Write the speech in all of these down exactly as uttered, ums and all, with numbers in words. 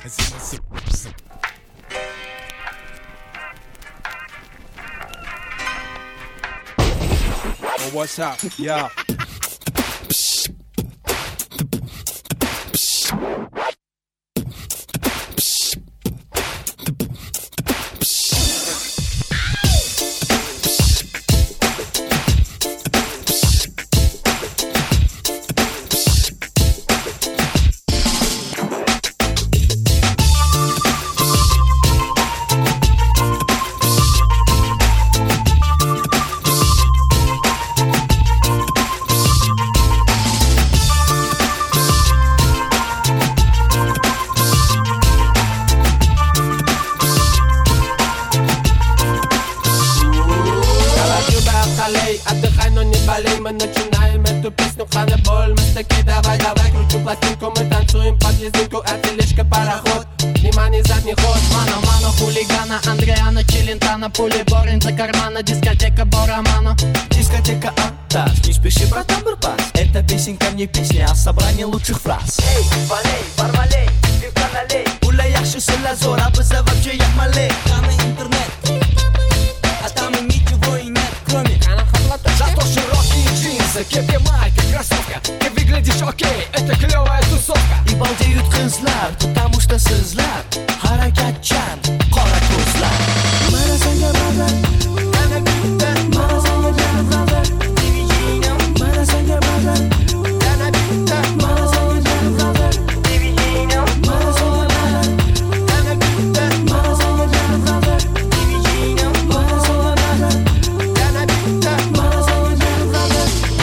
Oh, what's up? Yeah. Отдыхай, но не болей, мы начинаем эту песню Ханеболь. Мы такие, давай, давай, кручу пластинку, мы танцуем под лезинку, а тележка пароход. Внимание, задний ход. Мано, мано, хулигана, Андреана, Челентана, пули Борин за кармана, дискотека Боромано. Дискотека Антас, не спеши, братан, бурпас. Эта песенка не песня, а собрание лучших фраз. Эй, валей, барвалей, пивка налей. Уля яхши лазор, а быза вообще як малей. Там и интернет, а там и ничего и нет, кроме зато широкие джинсы, кепи, майка, кроссовка. Ты выглядишь окей, это клевая тусовка. И балдеют кызлар, потому что сызлар harakatchan, qora ko'zlar. Mana senga brother, mana bitta, mana senga brother, mana senga brother, mana bitta, mana senga brother, mana senga brother, mana bitta, mana senga brother, mana senga brother, mana bitta, mana senga brother.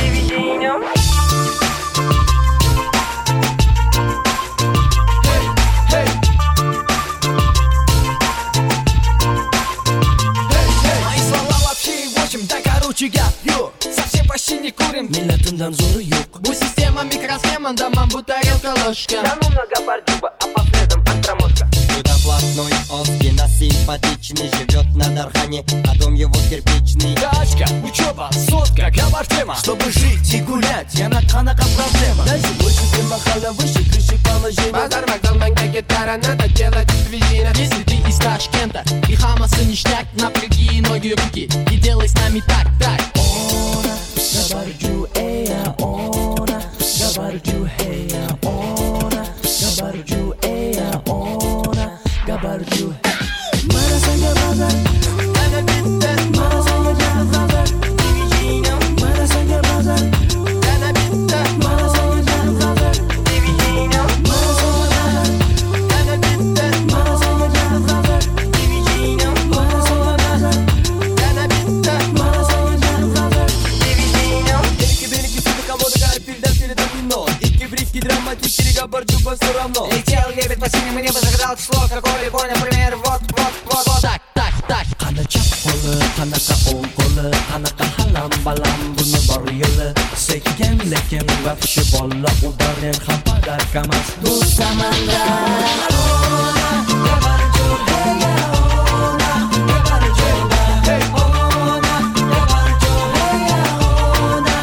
Совсем почти не курим, Милләтеннән зоры юк. Бу система микросхема, дома бутылка ложка. Да ну много бордюба, а по следам антромошка. Чудо-блатной Озгина симпатичный, живет на Дархане, а дом его кирпичный. тачка, учеба, сотка, габартема. Чтобы жить и гулять, я на канака проблема. Дальше больше, чем махала, выше крыши положения. Базар, вокзал, манька, гитара, надо делать визина. Если ты из Ташкента и хамаса ништяк, напряги ноги, руки и делай с нами так, так. Ona, gabarju eya ona, gabarju heya ona, gabarju eya ona, gabarju. Mana senga brother, mana bitta, mana senga brother, mana senga brother, mana bitta, mana senga brother, mana senga brother, mana bitta, mana senga brother, mana senga brother, mana bitta, mana senga brother. Береги, береги, сюда кого-то гарь, пильда, перед домино. Ики, брики, драматики, габарджу, все равно. Летел лебедь по синему небу, загадал число, какое-либо, например, вот, вот, вот, вот. Так, так, так. Qana chap qo'li, qanaqa o'ng qo'li, qanaqa halam balam buni bor yo'li. Sekkan lekin vahshi bolla udan ham padarkamas. Do'stamanda ona, gabarju heya ona, gabarju hey ona, gabarju heya ona.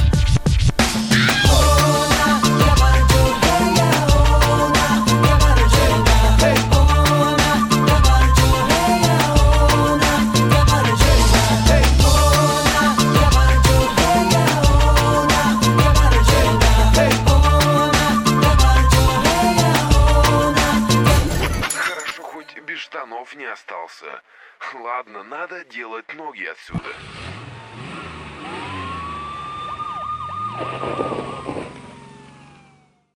Ona, gabarju heya ona, gabarju hey ona, gabarju heya ona, gabarju hey ona, gabarju heya ona, gabarju hey ona, gabarju heya ona. Хорошо, хоть без штанов не остался. Ладно, надо делать ноги отсюда.